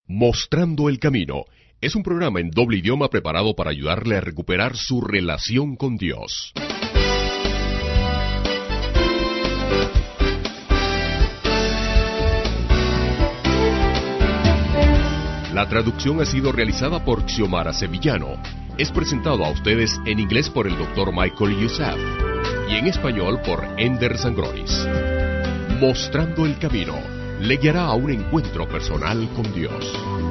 Mostrando el Camino es un programa en doble idioma preparado para ayudarle a recuperar su relación con Dios. La traducción ha sido realizada por Xiomara Sevillano. Es presentado a ustedes en inglés por el Dr. Michael Youssef y en español por Ender Sangronis. Mostrando el Camino le guiará a un encuentro personal con Dios.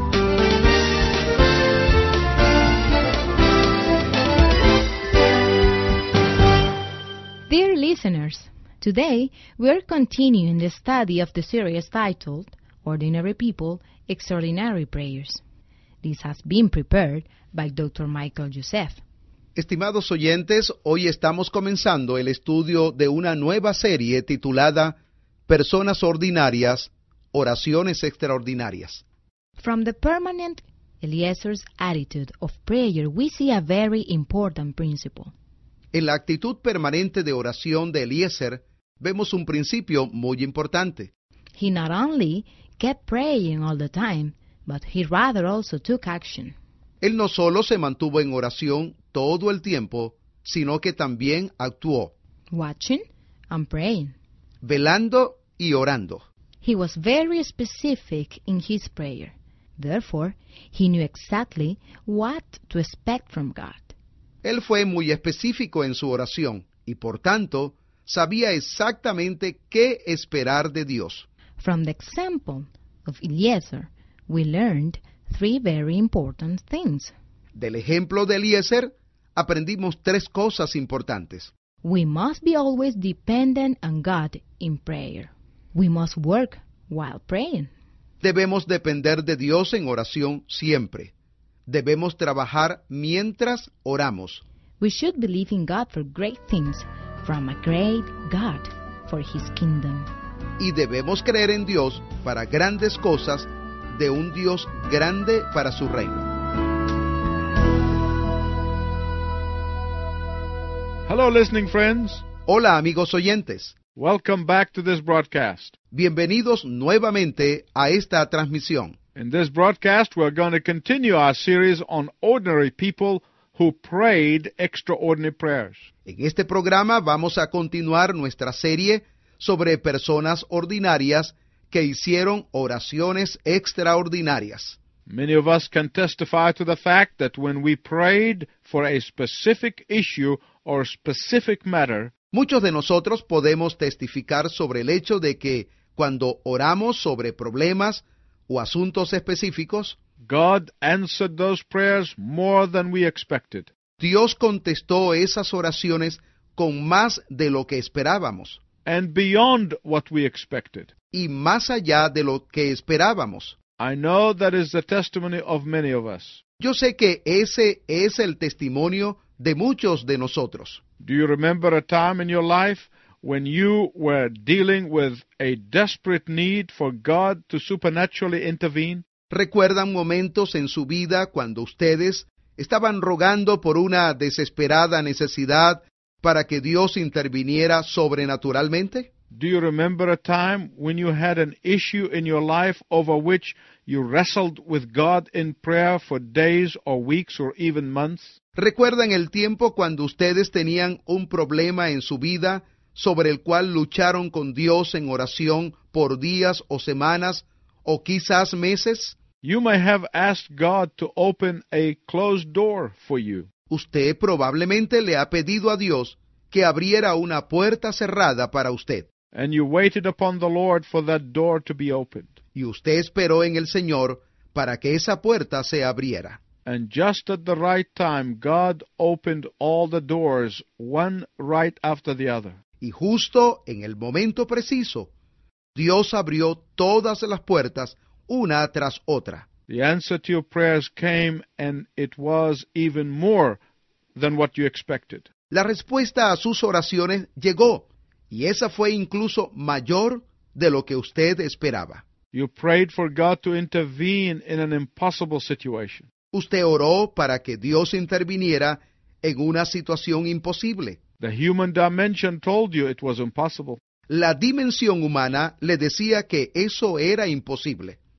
Dear listeners, today we are continuing the study of the series titled Ordinary People, Extraordinary Prayers. This has been prepared by Dr. Michael Youssef. Estimados oyentes, hoy estamos comenzando el estudio de una nueva serie titulada Personas Ordinarias, Oraciones Extraordinarias. From the permanent Eliezer's attitude of prayer, we see a very important principle. En la actitud permanente de oración de Eliezer, vemos un principio muy importante. He not only kept praying all the time, but he rather also took action. Él no solo se mantuvo en oración todo el tiempo, sino que también actuó, Watching and praying. velando y orando. He was very specific in his prayer. Therefore, he knew exactly what to expect from God. Él fue muy específico en su oración y, por tanto, sabía exactamente qué esperar de Dios. From the example of Eliezer, we learned three very important things. Del ejemplo de Eliezer, aprendimos tres cosas importantes. We must be always dependent on God in prayer. We must work while praying. Debemos depender de Dios en oración siempre. Debemos trabajar mientras oramos. We should believe in God for great things, from a great God for His kingdom. Y debemos creer en Dios para grandes cosas, de un Dios grande para su reino. Hello, listening friends. Hola, amigos oyentes. Welcome back to this broadcast. Bienvenidos nuevamente a esta transmisión. In this broadcast, we're going to continue our series on ordinary people who prayed extraordinary prayers. En este programa vamos a continuar nuestra serie sobre personas ordinarias que hicieron oraciones extraordinarias. Many of us can testify to the fact that when we prayed for a specific issue or specific matter, Muchos de nosotros podemos testificar sobre el hecho de que cuando oramos sobre problemas o asuntos específicos, God answered those prayers more than we expected. Dios contestó esas oraciones con más de lo que esperábamos And beyond what we expected. y más allá de lo que esperábamos. I know that is the testimony of many of us. Yo sé que ese es el testimonio de muchos de nosotros. Do you remember a time in your life when you were dealing with a desperate need for God to supernaturally intervene? ¿Recuerdan momentos en su vida cuando ustedes estaban rogando por una desesperada necesidad para que Dios interviniera sobrenaturalmente? Do you remember a time when you had an issue in your life over which you wrestled with God in prayer for days or weeks or even months? ¿Recuerdan el tiempo cuando ustedes tenían un problema en su vida sobre el cual lucharon con Dios en oración por días o semanas o quizás meses? You may have asked God to open a closed door for you. Usted probablemente le ha pedido a Dios que abriera una puerta cerrada para usted. And you waited upon the Lord for that door to be opened. Y usted esperó en el Señor para que esa puerta se abriera. And just at the right time, God opened all the doors, one right after the other. Y justo en el momento preciso, Dios abrió todas las puertas, una tras otra. The answer to your prayers came, and it was even more than what you expected. La respuesta a sus oraciones llegó, y esa fue incluso mayor de lo que usted esperaba. You prayed for God to intervene in an impossible situation. Usted oró para que Dios interviniera en una situación imposible. The human dimension told you it was impossible. La dimensión humana le decía que eso era imposible.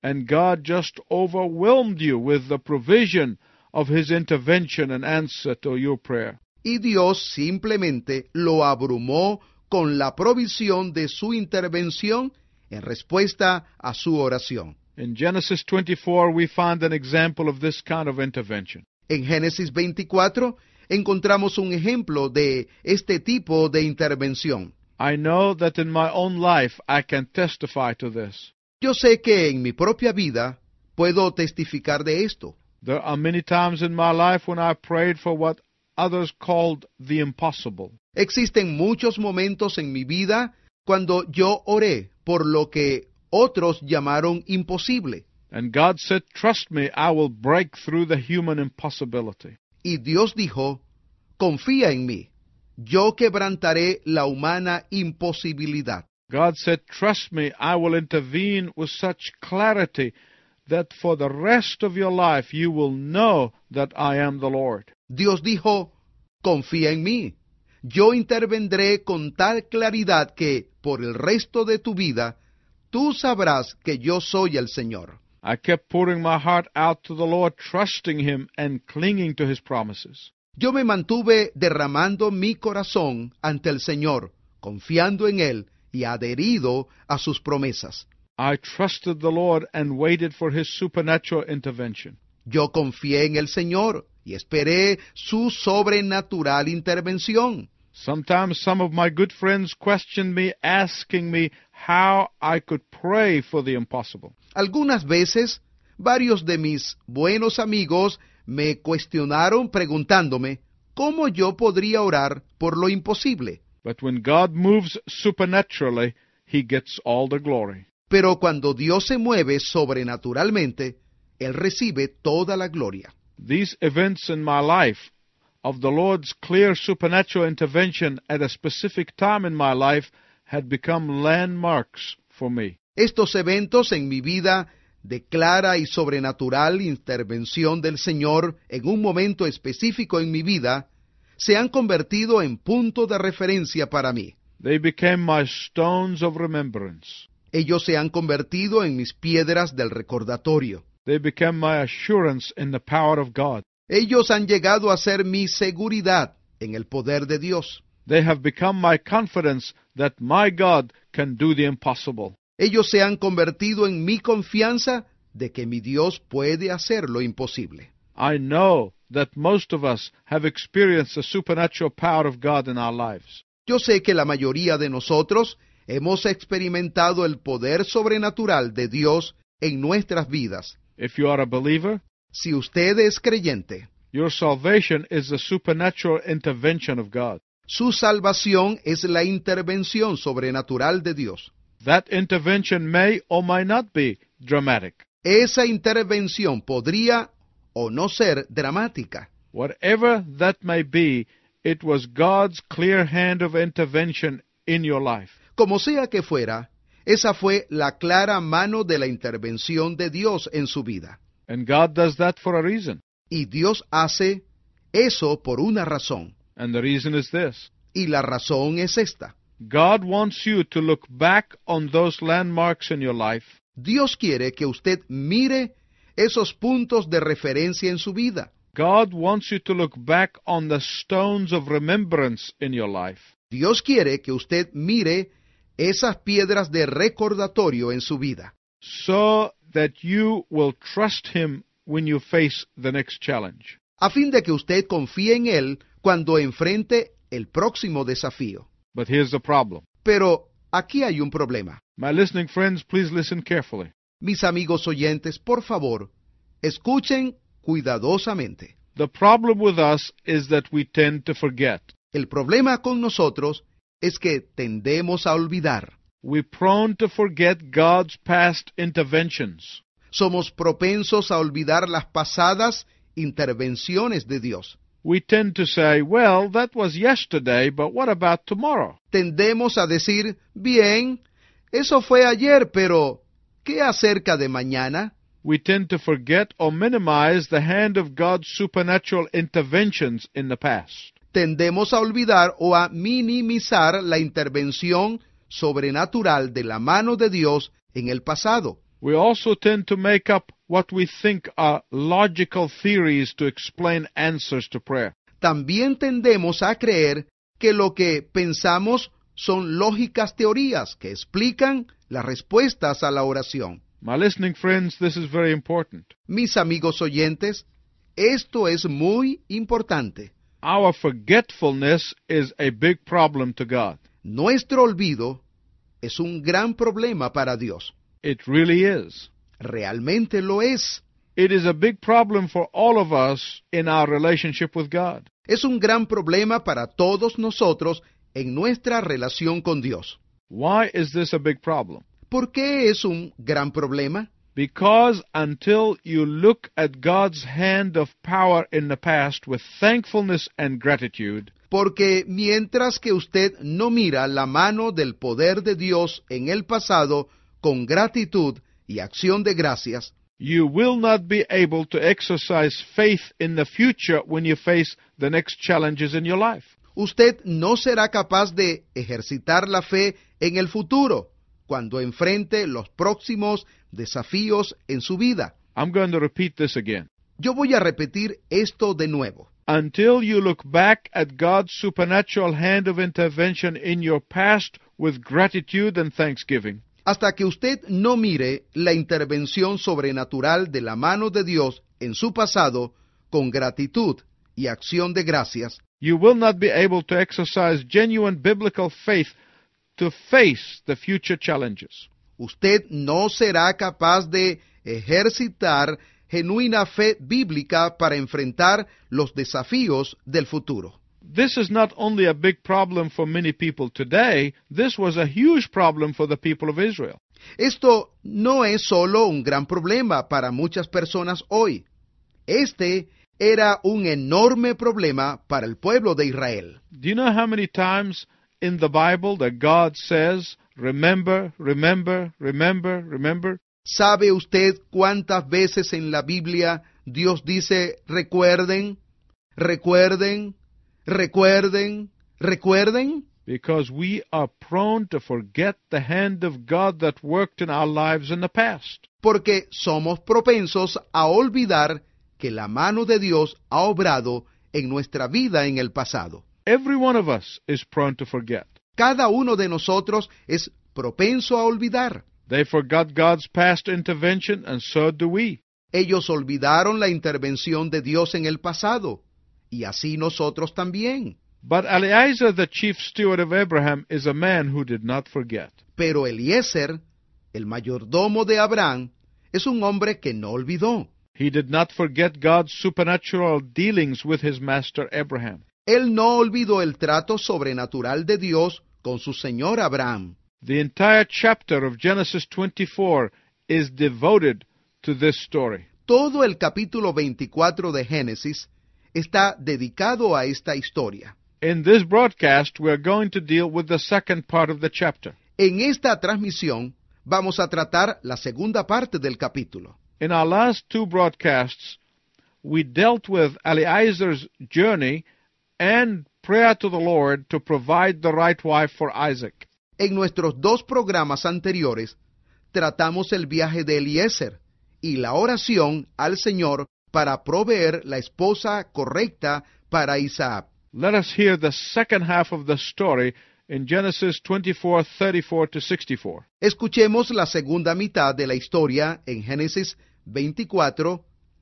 and God just overwhelmed you with the provision of His intervention and answer to your prayer. Y Dios simplemente lo abrumó con la provisión de su intervención en respuesta a su oración. In Genesis 24, we find an example of this kind of intervention. En Génesis 24 encontramos un ejemplo de este tipo de intervención. I know that in my own life I can testify to this. Yo sé que en mi propia vida puedo testificar de esto. There are many times in my life when I prayed for what others called the impossible. Existen muchos momentos en mi vida cuando yo oré por lo que otros llamaron imposible. And God said, trust me, I will break through the human impossibility. Y Dios dijo, confía en mí, yo quebrantaré la humana imposibilidad. God said, trust me, I will intervene with such clarity that for the rest of your life you will know that I am the Lord. Dios dijo, confía en mí, yo intervendré con tal claridad que por el resto de tu vida tú sabrás que yo soy el Señor. I kept pouring my heart out to the Lord, trusting Him and clinging to His promises. Yo me mantuve derramando mi corazón ante el Señor, confiando en Él y adherido a sus promesas. I trusted the Lord and waited for His supernatural intervention. Yo confié en el Señor y esperé su sobrenatural intervención. Sometimes some of my good friends questioned me, asking me how I could pray for the impossible. Algunas veces, varios de mis buenos amigos me cuestionaron preguntándome cómo yo podría orar por lo imposible. But when God moves supernaturally, He gets all the glory. Pero cuando Dios se mueve sobrenaturalmente, Él recibe toda la gloria. These events in my life of the Lord's clear supernatural intervention at a specific time in my life had become landmarks for me. Estos eventos en mi vida de clara y sobrenatural intervención del Señor en un momento específico en mi vida se han convertido en punto de referencia para mí. They became my stones of remembrance. Ellos se han convertido en mis piedras del recordatorio. They became my assurance in the power of God. Ellos han llegado a ser mi seguridad en el poder de Dios. They have become my confidence that my God can do the impossible. Ellos se han convertido en mi confianza de que mi Dios puede hacer lo imposible. I know that most of us have experienced the supernatural power of God in our lives. Yo sé que la mayoría de nosotros hemos experimentado el poder sobrenatural de Dios en nuestras vidas. If you are a believer, Si usted es creyente, your salvation is the supernatural intervention of God. su salvación es la intervención sobrenatural de Dios. That intervention may or may not be dramatic. Esa intervención podría o no ser dramática. Whatever that may be, it was God's clear hand of intervention in your life. Como sea que fuera, esa fue la clara mano de la intervención de Dios en su vida. And God does that for a reason. Y Dios hace eso por una razón. And the reason is this. Y la razón es esta. God wants you to look back on those landmarks in your life Dios quiere que usted mire esos puntos de referencia en su vida. God wants you to look back on the stones of remembrance in your life Dios quiere que usted mire esas piedras de recordatorio en su vida, so that you will trust Him when you face the next challenge. a fin de que usted confíe en Él cuando enfrente el próximo desafío. But here's the problem. Pero aquí hay un problema. My listening friends, please listen carefully. Mis amigos oyentes, por favor, escuchen cuidadosamente. The problem with us is that we tend to forget. El problema con nosotros es que tendemos a olvidar. We're prone to forget God's past interventions. Somos propensos a olvidar las pasadas intervenciones de Dios. We tend to say, well, that was yesterday, but what about tomorrow? Tendemos a decir, bien, eso fue ayer, pero ¿qué acerca de mañana? We tend to forget or minimize the hand of God's supernatural interventions in the past. Tendemos a olvidar o a minimizar la intervención sobrenatural de la mano de Dios en el pasado. We also tend to make up what we think are logical theories to explain answers to prayer. También tendemos a creer que lo que pensamos son lógicas teorías que explican las respuestas a la oración. My listening friends, this is very important. Mis amigos oyentes, esto es muy importante. Our forgetfulness is a big problem to God. Nuestro olvido es un gran problema para Dios. It really is. Realmente lo es. It is a big problem for all of us in our relationship with God. Es un gran problema para todos nosotros en nuestra relación con Dios. Why is this a big problem? ¿Por qué es un gran problema? Because until you look at God's hand of power in the past with thankfulness and gratitude, Porque mientras que usted no mira la mano del poder de Dios en el pasado con gratitud y acción de gracias, you will not be able to exercise faith in the future when you face the next challenges in your life. usted no será capaz de ejercitar la fe en el futuro cuando enfrente los próximos desafíos en su vida. I'm going to repeat this again. Yo voy a repetir esto de nuevo. Until you look back at God's supernatural hand of intervention in your past with gratitude and thanksgiving, Hasta que usted no mire la intervención sobrenatural de la mano de Dios en su pasado con gratitud y acción de gracias, you will not be able to exercise genuine biblical faith to face the future challenges. usted no será capaz de ejercitar genuina fe bíblica para enfrentar los desafíos del futuro. This is not only a big problem for many people today, this was a huge problem for the people of Israel. Esto no es solo un gran problema para muchas personas hoy. Este era un enorme problema para el pueblo de Israel. Do you know how many times in the Bible that God says, remember, remember, remember, remember? ¿Sabe usted cuántas veces en la Biblia Dios dice recuerden, recuerden, recuerden, recuerden? Because we are prone to forget the hand of God that worked in our lives in the past. Porque somos propensos a olvidar que la mano de Dios ha obrado en nuestra vida en el pasado. Every one of us is prone to forget. Cada uno de nosotros es propenso a olvidar. They forgot God's past intervention, and so do we. Ellos olvidaron la intervención de Dios en el pasado, y así nosotros también. But Eliezer, the chief steward of Abraham, is a man who did not forget. Pero Eliezer, el mayordomo de Abraham, es un hombre que no olvidó. He did not forget God's supernatural dealings with his master Abraham. Él no olvidó el trato sobrenatural de Dios con su señor Abraham. The entire chapter of Genesis 24 is devoted to this story. Todo el capítulo 24 de Génesis está dedicado a esta historia. In this broadcast, we are going to deal with the second part of the chapter. En esta transmisión vamos a tratar la segunda parte del capítulo. In our last two broadcasts, we dealt with Eliezer's journey and prayer to the Lord to provide the right wife for Isaac. En nuestros dos programas anteriores tratamos el viaje de Eliezer y la oración al Señor para proveer la esposa correcta para Isaac. Let us hear the second half of the story in Genesis 24:34 to 64. Escuchemos la segunda mitad de la historia en Génesis 24,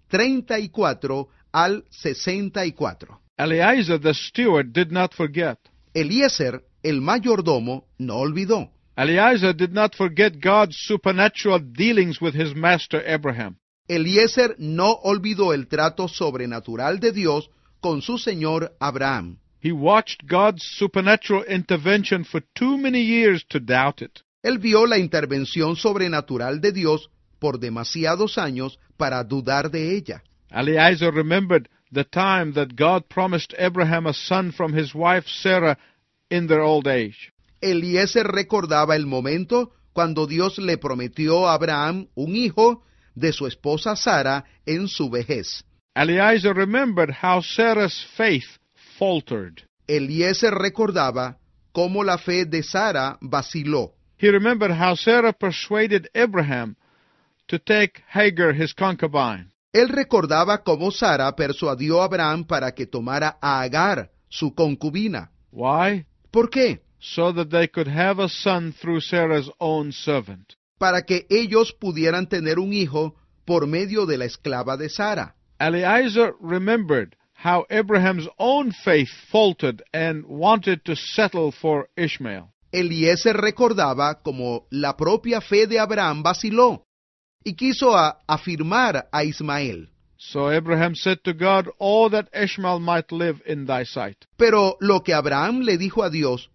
34 al 64. Eliezer the steward did not forget. Eliezer, el mayordomo, no olvidó. Eliezer did not forget God's supernatural dealings with his master Abraham. Eliezer no olvidó el trato sobrenatural de Dios con su señor Abraham. He watched God's supernatural intervention for too many years to doubt it. Él vio la intervención sobrenatural de Dios por demasiados años para dudar de ella. Eliezer remembered the time that God promised Abraham a son from his wife Sarah in their old age. Eliezer recordaba el momento cuando Dios le prometió a Abraham un hijo de su esposa Sara en su vejez. Eliezer remembered how Sarah's faith faltered. Eliezer recordaba cómo la fe de Sara vaciló. He remembered how Sarah persuaded Abraham to take Hagar his concubine. Él recordaba cómo Sara persuadió a Abraham para que tomara a Agar, su concubina. Why? ¿Por qué? So that they could have a son through Sarah's own servant. Para que ellos pudieran tener un hijo por medio de la esclava de Sara. Eliezer remembered how Abraham's own faith faltered and wanted to settle for Ishmael. Eliezer recordaba como la propia fe de Abraham vaciló y quiso afirmar a Ismael. So Abraham said to God, "Oh, that Ishmael might live in thy sight." Pero lo que Abraham le dijo a Dios,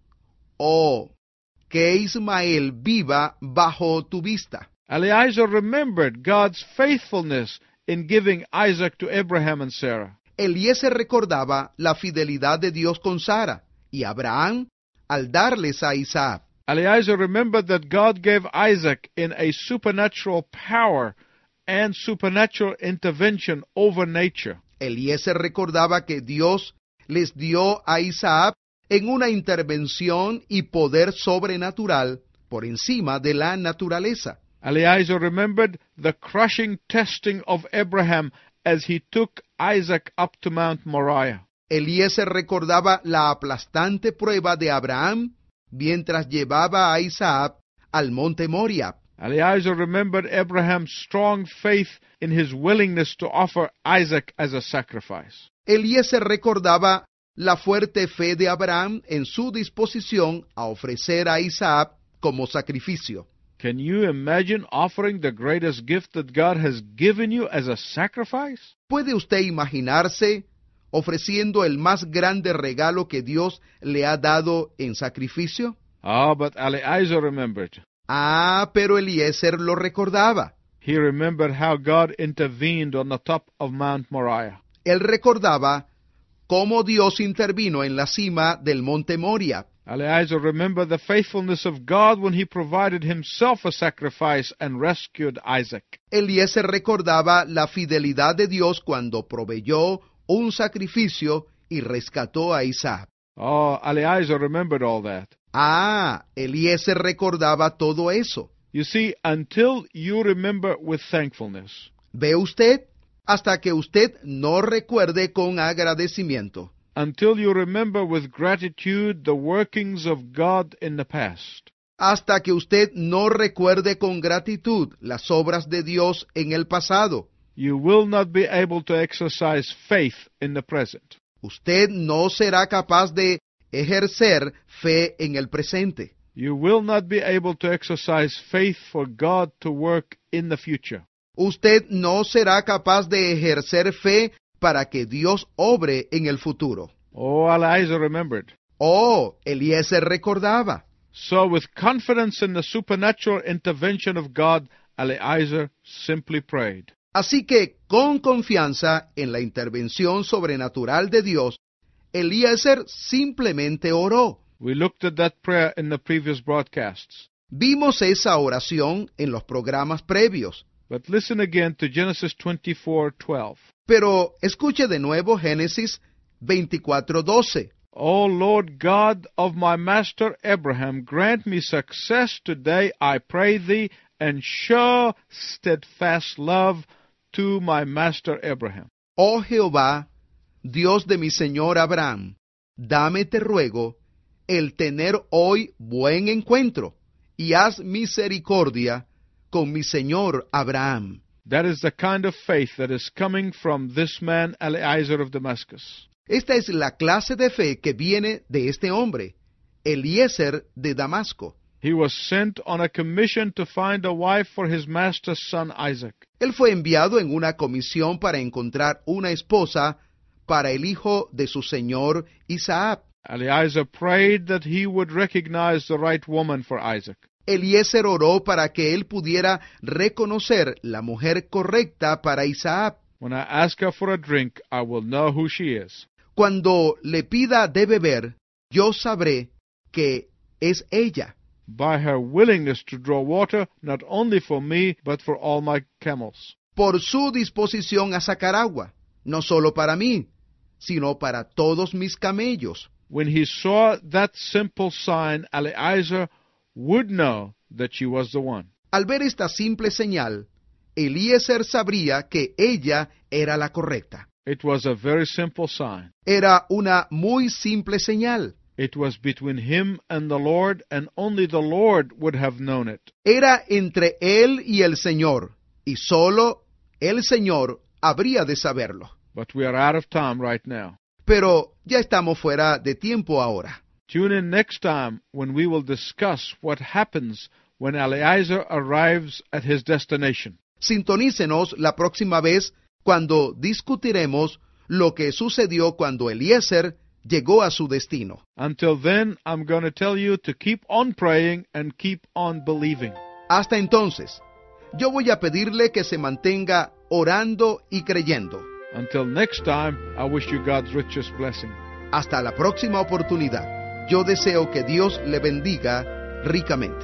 oh, que Ismael viva bajo tu vista. Eliezer remembered God's faithfulness in giving Isaac to Abraham and Sarah. Eliezer recordaba la fidelidad de Dios con Sara y Abraham al darles a Isaac. Eliezer remembered that God gave Isaac in a supernatural power and supernatural intervention over nature. Eliezer recordaba que Dios les dio a Isaac en una intervención y poder sobrenatural por encima de la naturaleza. Eliezer remembered the crushing testing of Abraham as he took Isaac up to Mount Moriah. Eliezer recordaba la aplastante prueba de Abraham mientras llevaba a Isaac al monte Moria. Eliezer remembered Abraham's strong faith in his willingness to offer Isaac as a sacrifice. Eliezer recordaba la fuerte fe de Abraham en su disposición a ofrecer a Isaac como sacrificio. Can you imagine offering the greatest gift that God has given you as a sacrifice? ¿Puede usted imaginarse ofreciendo el más grande regalo que Dios le ha dado en sacrificio? But Eliezer remembered. Pero Eliezer lo recordaba. He remembered how God intervened on the top of Mount Moriah. Él recordaba cómo Dios intervino en la cima del monte Moria. Eliezer remembered the faithfulness of God when he provided himself a sacrifice and rescued Isaac. Eliezer recordaba la fidelidad de Dios cuando proveyó un sacrificio y rescató a Isaac. Eliezer remembered all that. Eliezer recordaba todo eso. You see, until you remember with thankfulness, ¿Ve usted? Hasta que usted no recuerde con agradecimiento. until you remember with gratitude the workings of God in the past, Hasta que usted no recuerde con gratitud las obras de Dios en el pasado. you will not be able to exercise faith in the present. Usted no será capaz de ejercer fe en el presente. You will not be able to exercise faith for God to work in the future. Usted no será capaz de ejercer fe para que Dios obre en el futuro. Eliezer remembered. Eliezer recordaba. So with confidence in the supernatural intervention of God, Eliezer simply prayed. Así que, con confianza en la intervención sobrenatural de Dios, Eliezer simplemente oró. We looked at that prayer in the previous broadcasts. Vimos esa oración en los programas previos. But listen again to Genesis 24:12. Pero escuche de nuevo Génesis 24:12. O Lord God of my master Abraham, grant me success today, I pray thee, and show steadfast love to my master Abraham. Oh Jehová, Dios de mi señor Abraham, dame, te ruego, el tener hoy buen encuentro, y haz misericordia con mi señor Abraham. That is the kind of faith that is coming from this man Eliezer of Damascus. Esta es la clase de fe que viene de este hombre, Eliezer de Damasco. He was sent on a commission to find a wife for his master's son Isaac. Él fue enviado en una comisión para encontrar una esposa para el hijo de su señor Isaac. Eliezer prayed that he would recognize the right woman for Isaac. Eliezer oró para que él pudiera reconocer la mujer correcta para Isaac. When I ask her for a drink, I will know who she is. Cuando le pida de beber, yo sabré que es ella. By her willingness to draw water, not only for me, but for all my camels. Por su disposición a sacar agua, no solo para mí, sino para todos mis camellos. When he saw that simple sign, Eliezer would know that she was the one. Al ver esta simple señal, Eliezer sabría que ella era la correcta. It was a very simple sign. Era una muy simple señal. It was between him and the Lord, and only the Lord would have known it. Era entre él y el Señor, y solo el Señor habría de saberlo. But we are out of time right now. Pero ya estamos fuera de tiempo ahora. Tune in next time when we will discuss what happens when Eliezer arrives at his destination. Sintonícenos la próxima vez cuando discutiremos lo que sucedió cuando Eliezer llegó a su destino. Until then, I'm going to tell you to keep on praying and keep on believing. Hasta entonces, yo voy a pedirle que se mantenga orando y creyendo. Until next time, I wish you God's richest blessing. Hasta la próxima oportunidad. Yo deseo que Dios le bendiga ricamente.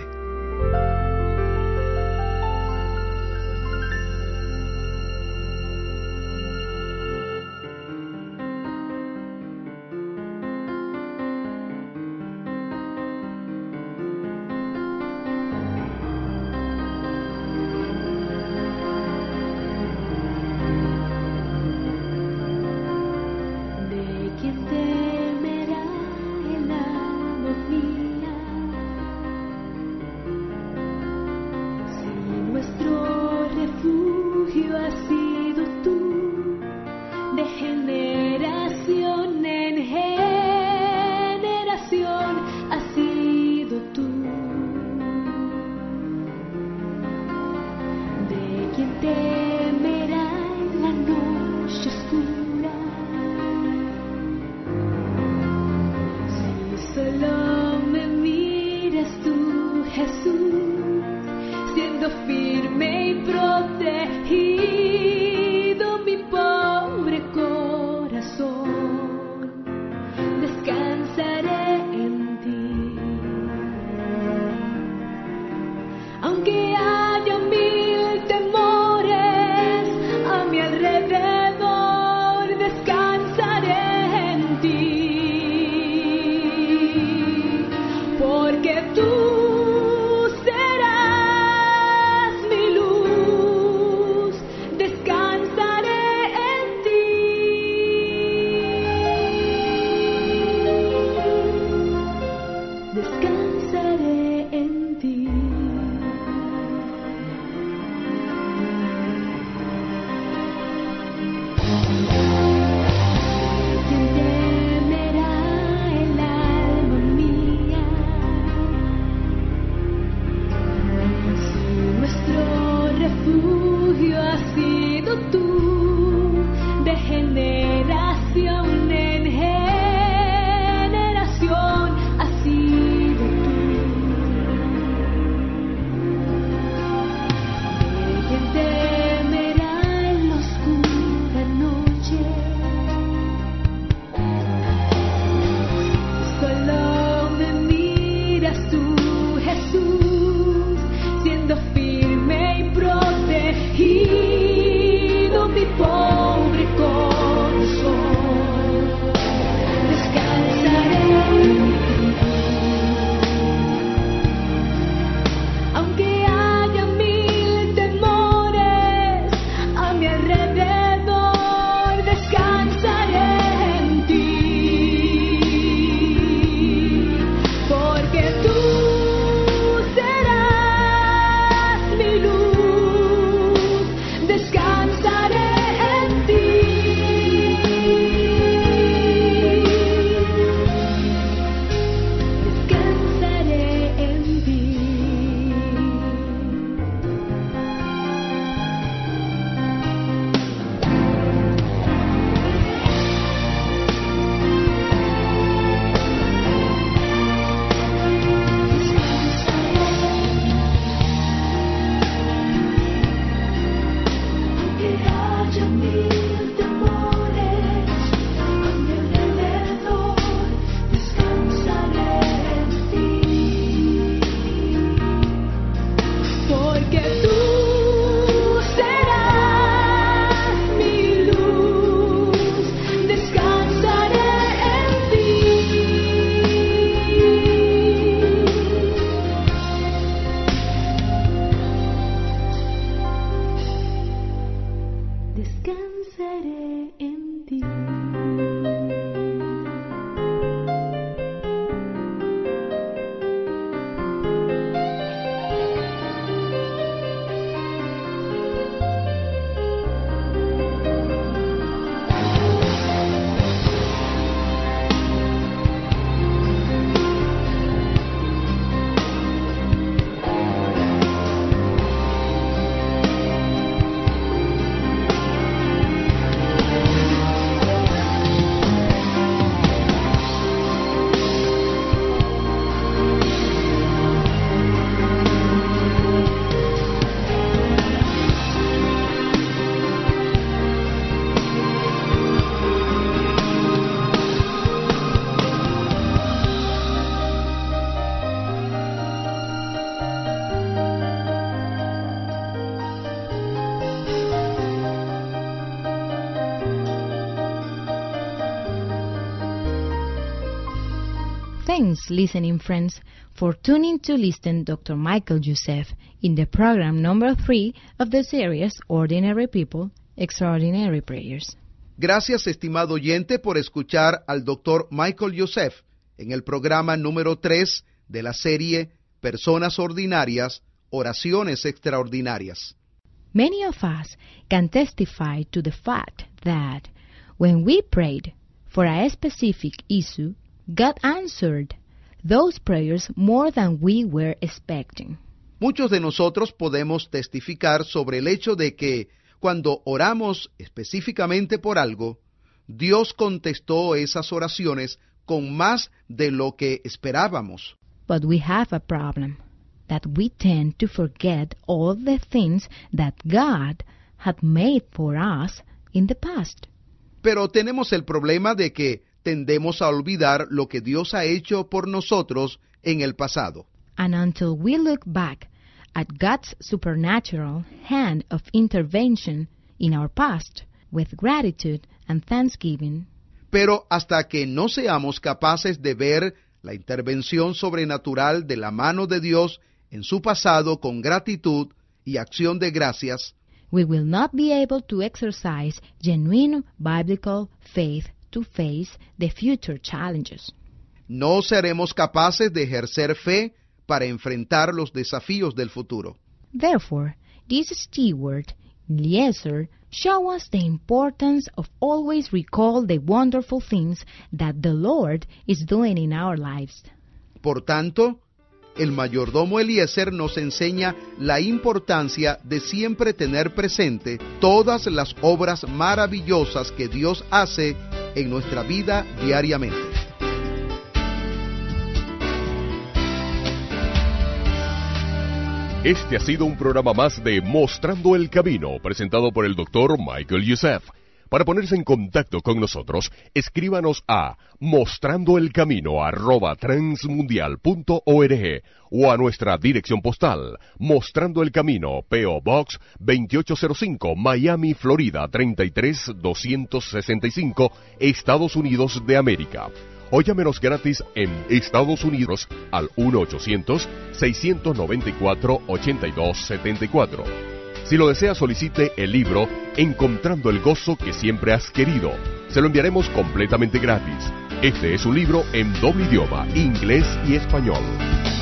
Descansaré seré en ti. Thanks, listening friends, for tuning to listen Dr. Michael Youssef in the program number 3 of the series Ordinary People, Extraordinary Prayers. Gracias, estimado oyente, por escuchar al Dr. Michael Youssef en el programa número 3 de la serie Personas Ordinarias, Oraciones Extraordinarias. Many of us can testify to the fact that when we prayed for a specific issue, God answered those prayers more than we were expecting. Muchos de nosotros podemos testificar sobre el hecho de que cuando oramos específicamente por algo, Dios contestó esas oraciones con más de lo que esperábamos. But we have a problem, that we tend to forget all the things that God had made for us in the past. Pero tenemos el problema de que tendemos a olvidar lo que Dios ha hecho por nosotros en el pasado. And until we look back at God's supernatural hand of intervention in our past with gratitude and thanksgiving, Pero hasta que no seamos capaces de ver la intervención sobrenatural de la mano de Dios en su pasado con gratitud y acción de gracias, we will not be able to exercise genuine biblical faith to face the future challenges. no seremos capaces de ejercer fe para enfrentar los desafíos del futuro. Therefore, this steward, Eliezer, show us the importance of always recall the wonderful things that the Lord is doing in our lives. Por tanto, el mayordomo Eliezer nos enseña la importancia de siempre tener presente todas las obras maravillosas que Dios hace en nuestra vida diariamente. Este ha sido un programa más de Mostrando el Camino, presentado por el Dr. Michael Youssef. Para ponerse en contacto con nosotros, escríbanos a mostrandoelcamino@transmundial.org o a nuestra dirección postal, Mostrando el Camino, P.O. Box 2805, Miami, Florida 33265, Estados Unidos de América. O llámenos gratis en Estados Unidos al 1-800-694-8274. Si lo desea, solicite el libro Encontrando el Gozo que Siempre Has Querido. Se lo enviaremos completamente gratis. Este es un libro en doble idioma, inglés y español.